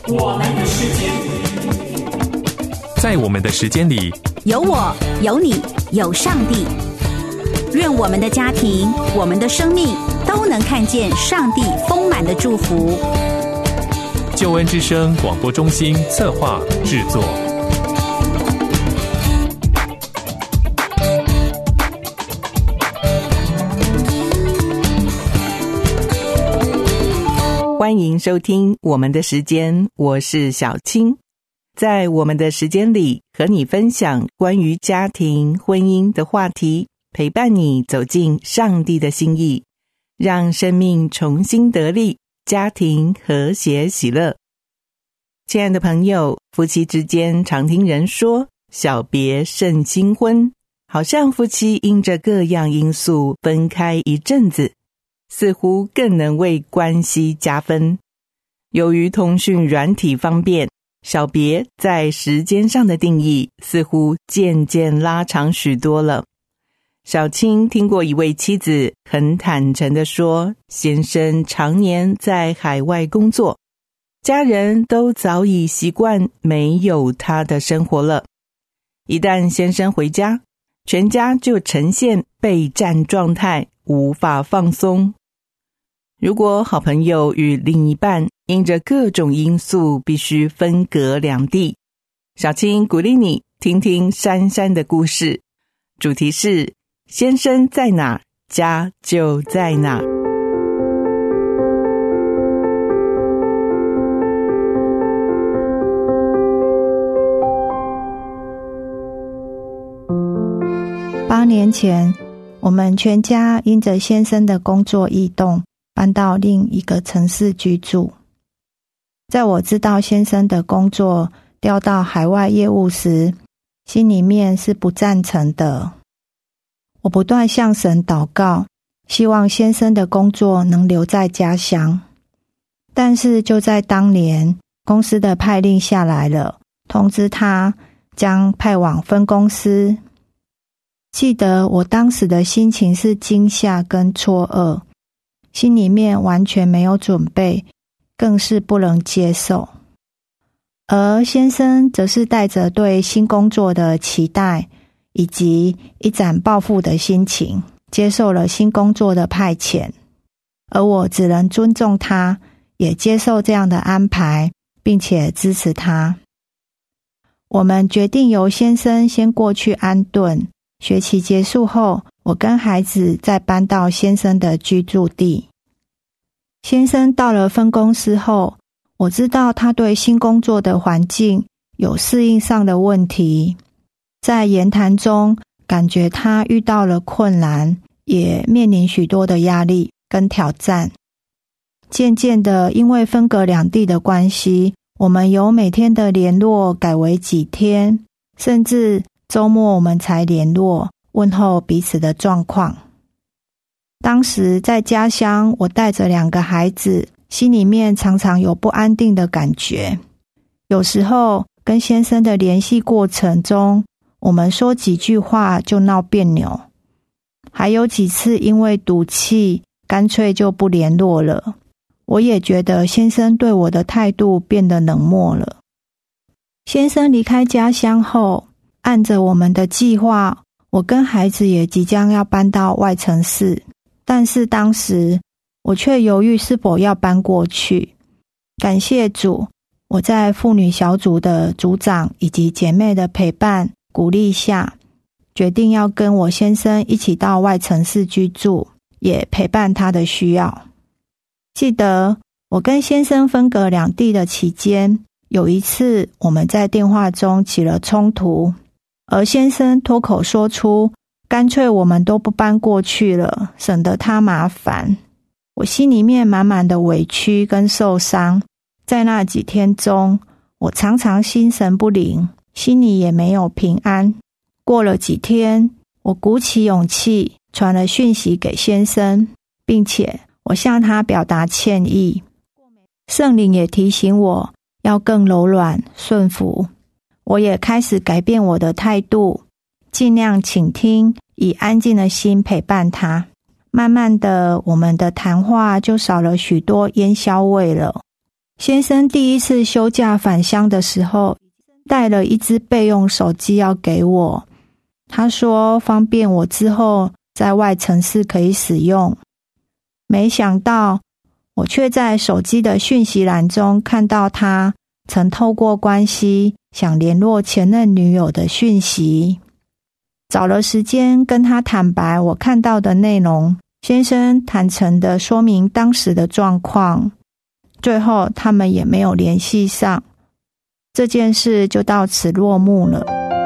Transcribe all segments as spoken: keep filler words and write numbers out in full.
我们的时间， 在我们的时间里， 有我，有你，有上帝。愿我们的家庭，我们的生命都能看见上帝丰满的祝福。 救恩之声广播中心策划制作。 欢迎收听我们的时间，我是小青。在我们的时间里，和你分享关于家庭、婚姻的话题，陪伴你走进上帝的心意，让生命重新得力，家庭和谐喜乐。亲爱的朋友，夫妻之间常听人说小别胜新婚，好像夫妻因着各样因素分开一阵子，似乎更能为关系加分。由于通讯软体方便，小别在时间上的定义似乎渐渐拉长许多了。小青听过一位妻子很坦诚地说，先生常年在海外工作，家人都早已习惯没有他的生活了。一旦先生回家，全家就呈现备战状态，无法放松。如果好朋友与另一半因着各种因素必须分隔两地，小青鼓励你听听珊珊的故事，主题是先生在哪，家就在哪。 八年前，我们全家因着先生的工作异动，搬到另一个城市居住。在我知道先生的工作调到海外业务时，心里面是不赞成的。我不断向神祷告，希望先生的工作能留在家乡。但是就在当年，公司的派令下来了，通知他将派往分公司。记得我当时的心情是惊吓跟错愕，心里面完全没有准备，更是不能接受。而先生则是带着对新工作的期待以及一展抱负的心情，接受了新工作的派遣。而我只能尊重他，也接受这样的安排，并且支持他。我们决定由先生先过去安顿，学期结束后，我跟孩子再搬到先生的居住地。先生到了分公司后，我知道他对新工作的环境有适应上的问题。在言谈中，感觉他遇到了困难，也面临许多的压力跟挑战。渐渐的，因为分隔两地的关系，我们由每天的联络改为几天，甚至周末我们才联络，问候彼此的状况。当时在家乡，我带着两个孩子，心里面常常有不安定的感觉。有时候跟先生的联系过程中，我们说几句话就闹别扭，还有几次因为赌气，干脆就不联络了。我也觉得先生对我的态度变得冷漠了。先生离开家乡后，按着我们的计划，我跟孩子也即将要搬到外城市，但是当时我却犹豫是否要搬过去。感谢主，我在妇女小组的组长以及姐妹的陪伴鼓励下，决定要跟我先生一起到外城市居住，也陪伴他的需要。记得我跟先生分隔两地的期间，有一次我们在电话中起了冲突，而先生脱口说出干脆我们都不搬过去了，省得他麻烦。我心里面满满的委屈跟受伤。在那几天中，我常常心神不宁，心里也没有平安。过了几天，我鼓起勇气传了讯息给先生，并且我向他表达歉意。圣灵也提醒我要更柔软顺服，我也开始改变我的态度，尽量倾听，以安静的心陪伴他。慢慢的，我们的谈话就少了许多烟硝味了。 先生第一次休假返乡的时候，带了一支备用手机要给我，他说方便我之后在外城市可以使用。没想到我却在手机的讯息栏中看到他曾透过关系想联络前任女友的讯息，找了时间跟他坦白我看到的内容，先生坦诚地说明当时的状况，最后他们也没有联系上，这件事就到此落幕了。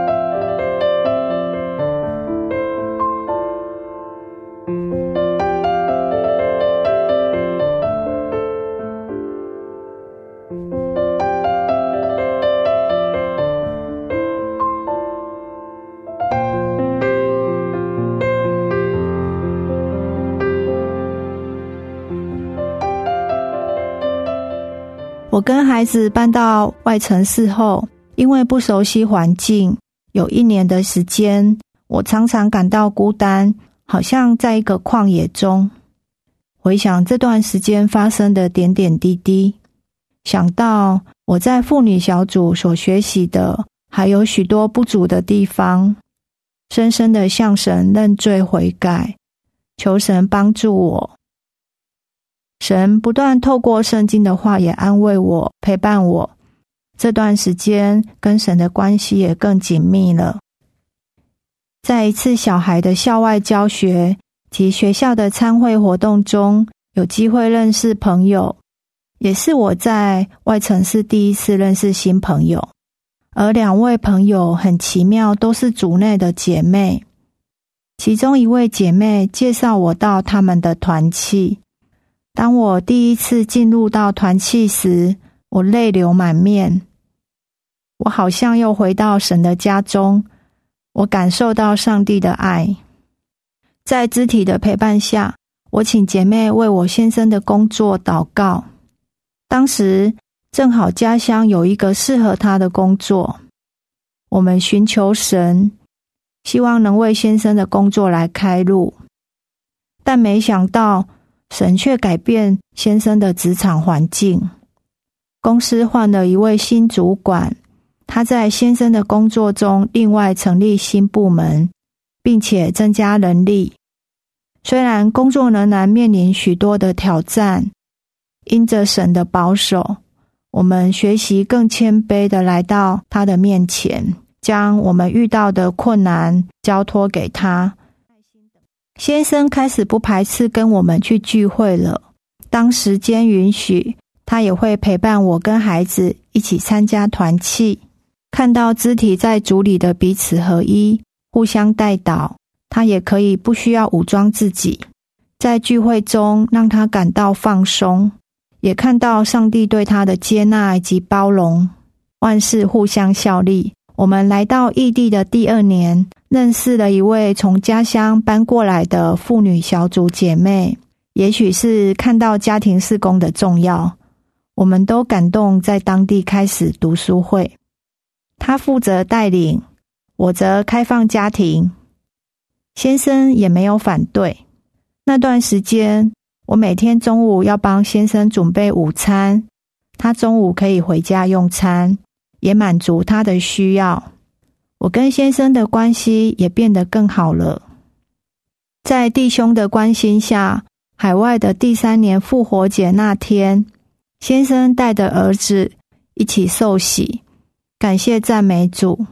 我跟孩子搬到外城市后，因为不熟悉环境，有一年的时间，我常常感到孤单，好像在一个旷野中。回想这段时间发生的点点滴滴，想到我在妇女小组所学习的还有许多不足的地方，深深地向神认罪悔改，求神帮助我。神不断透过圣经的话也安慰我，陪伴我。这段时间跟神的关系也更紧密了。在一次小孩的校外教学及学校的参会活动中，有机会认识朋友，也是我在外城市第一次认识新朋友。而两位朋友很奇妙，都是组内的姐妹。其中一位姐妹介绍我到他们的团契。当我第一次进入到团契时，我泪流满面。我好像又回到神的家中，我感受到上帝的爱。在肢体的陪伴下，我请姐妹为我先生的工作祷告。当时正好家乡有一个适合他的工作，我们寻求神，希望能为先生的工作来开路。但没想到神却改变先生的职场环境，公司换了一位新主管，他在先生的工作中另外成立新部门，并且增加人力。虽然工作仍然面临许多的挑战，因着神的保守，我们学习更谦卑地来到他的面前，将我们遇到的困难交托给他。先生开始不排斥跟我们去聚会了，当时间允许，他也会陪伴我跟孩子一起参加团契。看到肢体在主里的彼此合一，互相代祷，他也可以不需要武装自己，在聚会中让他感到放松，也看到上帝对他的接纳以及包容，万事互相效力。我们来到异地的第二年，认识了一位从家乡搬过来的妇女小组姐妹，也许是看到家庭事工的重要，我们都感动在当地开始读书会。她负责带领，我则开放家庭，先生也没有反对。那段时间，我每天中午要帮先生准备午餐，他中午可以回家用餐，也满足他的需要。我跟先生的关系也变得更好了。在弟兄的关心下，海外的第三年复活节那天，先生带着儿子一起受洗，感谢赞美主。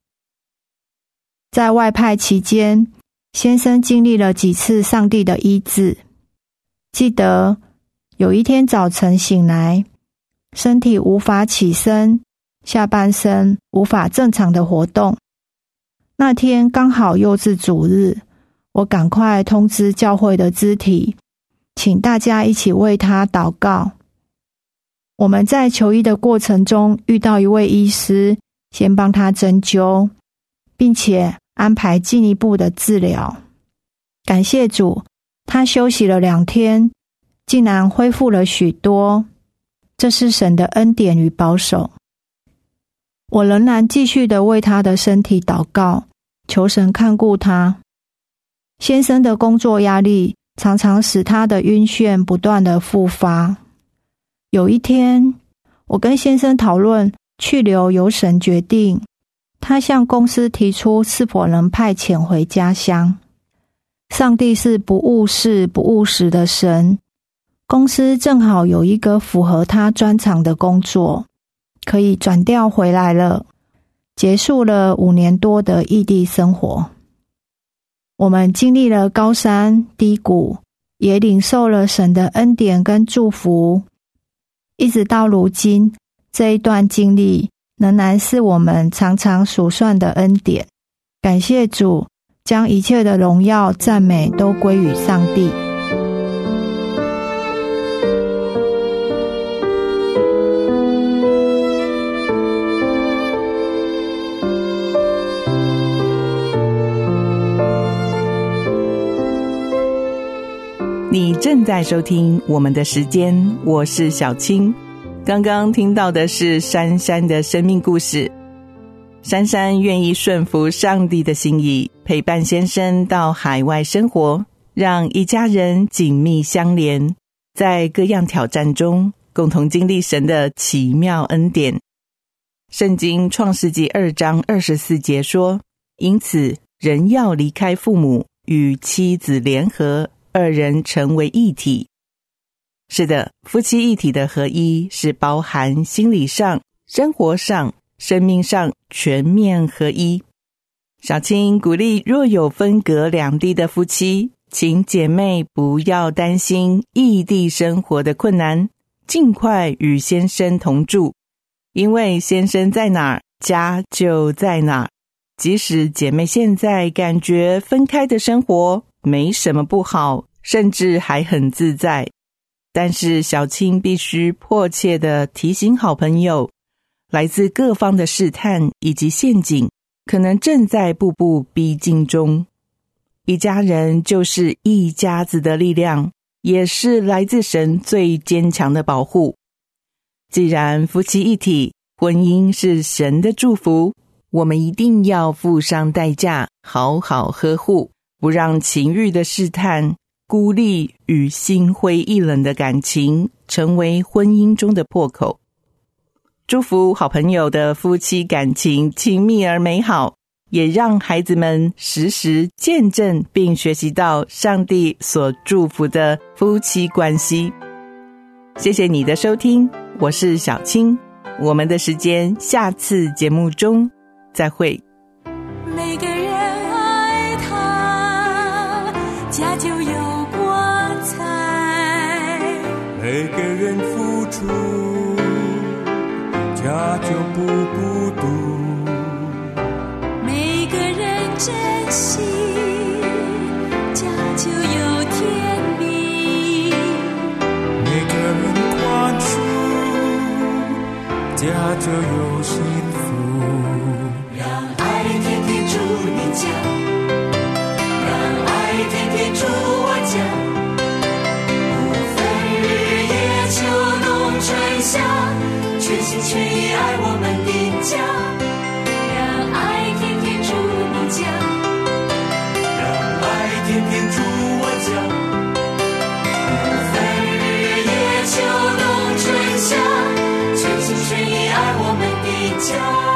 在外派期间，先生经历了几次上帝的医治。记得有一天早晨醒来，身体无法起身，下半身无法正常的活动。那天刚好又是主日，我赶快通知教会的肢体，请大家一起为他祷告。我们在求医的过程中遇到一位医师，先帮他针灸，并且安排进一步的治疗。感谢主，他休息了两天，竟然恢复了许多，这是神的恩典与保守。我仍然继续的为他的身体祷告，求神看顾他。先生的工作压力常常使他的晕眩不断的复发。有一天， 我跟先生讨论去留由神决定，他向公司提出是否能派遣回家乡。上帝是不误事不误时的神，公司正好有一个符合他专长的工作，可以转调回来了，结束了五年多的异地生活。我们经历了高山低谷，也领受了神的恩典跟祝福，一直到如今，这一段经历仍然是我们常常数算的恩典。感谢主，将一切的荣耀赞美都归于上帝。 你正在收听我们的时间，我是小青。刚刚听到的是珊珊的生命故事。珊珊愿意顺服上帝的心意，陪伴先生到海外生活，让一家人紧密相连，在各样挑战中共同经历神的奇妙恩典。圣经创世纪二章二十四节说，因此人要离开父母，与妻子联合，二人成为一体。是的，夫妻一体的合一是包含心理上、生活上、生命上全面合一。小青鼓励若有分隔两地的夫妻，请姐妹不要担心异地生活的困难，尽快与先生同住，因为先生在哪儿，家就在哪儿。即使姐妹现在感觉分开的生活没什么不好，甚至还很自在，但是小青必须迫切地提醒好朋友，来自各方的试探以及陷阱可能正在步步逼近中。一家人就是一家子的力量，也是来自神最坚强的保护。既然夫妻一体，婚姻是神的祝福，我们一定要付上代价，好好呵护，不让情欲的试探、孤立与心灰意冷的感情成为婚姻中的破口。祝福好朋友的夫妻感情亲密而美好，也让孩子们时时见证并学习到上帝所祝福的夫妻关系。谢谢你的收听，我是小青，我们的时间下次节目中再会。 每个人爱他，家就有光彩； 每个人付出，家就不孤独； 每个人珍惜，家就有甜蜜； 每个人宽恕，家就有幸福。 让爱天天住你家，让爱天天住我家，不分日夜秋冬春夏，全心全意爱我们的家。让爱天天住你家， 让爱天天住我家， 不分日夜秋冬春夏，全心全意爱我们的家。